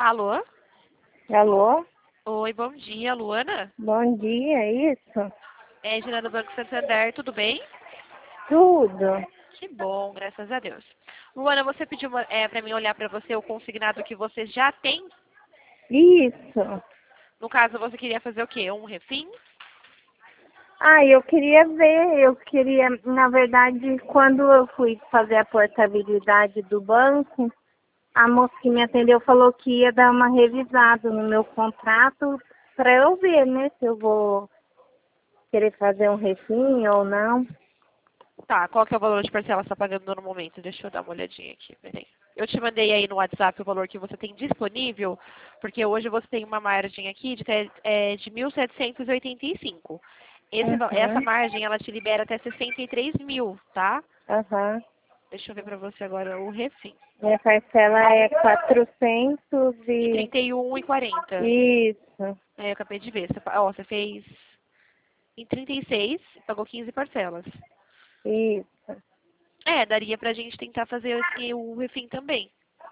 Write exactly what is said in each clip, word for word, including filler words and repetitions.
Alô? Alô? Oi, bom dia, Luana. Bom dia, é isso? É Gina do Banco Santander, tudo bem? Tudo. Que bom, graças a Deus. Luana, você pediu é, para mim olhar para você o consignado que você já tem? Isso. No caso, você queria fazer o quê? Um refim? Ah, eu queria ver, eu queria, na verdade, quando eu fui fazer a portabilidade do banco, a moça que me atendeu falou que ia dar uma revisada no meu contrato para eu ver, né, se eu vou querer fazer um refim ou não. Tá, qual que é o valor de parcela que você está pagando no momento? Deixa eu dar uma olhadinha aqui, peraí. Eu te mandei aí no WhatsApp o valor que você tem disponível, porque hoje você tem uma margem aqui de, te- é, de mil setecentos e oitenta e cinco. Esse, va- essa Uhum. margem, ela te libera até sessenta e três mil, tá? Aham. Deixa eu ver pra você agora o refim. Minha parcela é quatrocentos E e... trinta e um e quarenta. Isso. É, eu acabei de ver. Você, pa- ó, você fez em trinta e seis, pagou quinze parcelas. Isso. É, daria pra gente tentar fazer esse- o refim também.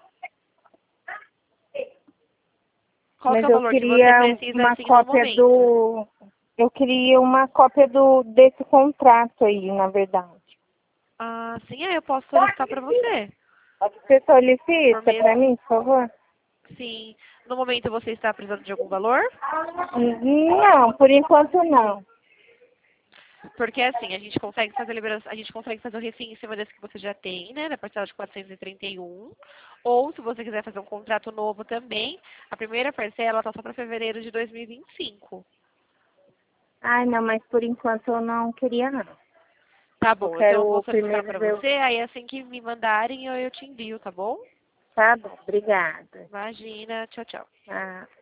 Qual que Mas é o eu valor que você queria precisa, uma assim, no cópia momento? do. Eu queria uma cópia do desse contrato aí, na verdade. Ah, sim, é, eu posso solicitar pra você. Você Por solicita para mês, mim, por favor? sim. No momento você está precisando de algum valor? Não, por enquanto não. Porque assim, a gente consegue fazer a liberação, a gente consegue fazer o refim em cima desse que você já tem, né, da parcela de quatrocentos e trinta e um. Ou se você quiser fazer um contrato novo também, a primeira parcela tá só para fevereiro de dois mil e vinte e cinco. Ai, não, mas por enquanto eu não queria não. Tá Eu bom, então eu vou quero solicitar primeiro para ver. o- você, aí assim que me mandarem eu, eu te envio, tá bom? Tá bom, obrigada. Imagina, tchau, tchau. Ah.